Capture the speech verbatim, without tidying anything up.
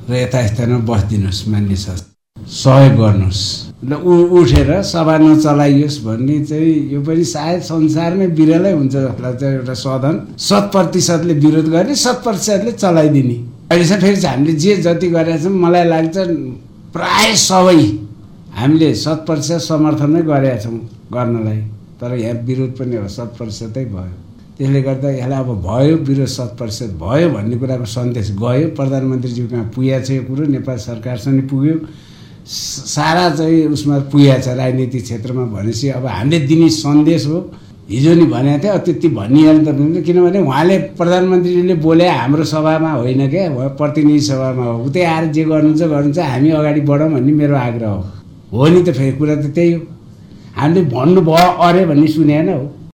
र यता स्थानमा बस्दिनुहोस् मान्य छ सहयोग गर्नुहोस् ल उठेर सभा नचलाइयोस् भन्ने चाहिँ यो पनि सायद संसारमै बिरलै हुन्छ जस्तो लाग्छ। एउटा सदन शत प्रतिशतले विरोध गर्ने शत प्रतिशतले चलाइदिने अहिलेसम्म फेरि हामीले जे जति गरेका छौँ मलाई लाग्छ प्राय सबै हामीले शत प्रतिशत समर्थनै गरेका छौँ गर्नलाई, तर यहाँ विरोध पनि अब शत प्रतिशतै भयो। त्यसले गर्दा यसलाई अब भयो विरोध शत प्रतिशत भयो भन्ने कुराको सन्देश गयो, प्रधानमन्त्रीज्यू कहाँ पुगेको छ यो कुरो, नेपाल सरकारसँग पुग्यो, सारा चाहिँ उसमा पुगेको छ राजनीतिक क्षेत्रमा। भनेपछि अब हामीले दिने सन्देश हो। हिजो नि भनेको थियो त्यति भनिहाल्नु त, किनभने उहाँले प्रधानमन्त्रीले बोले हाम्रो सभामा होइन क्या, प्रतिनिधि सभामा हो, उतै आएर जे गर्नुहुन्छ गर्नुहुन्छ हामी अगाडि बढौँ भन्ने मेरो आग्रह हो। हो नि त फेरि कुरा त त्यही हो, हामीले भन्नुभयो अरे भन्ने सुनेन हो।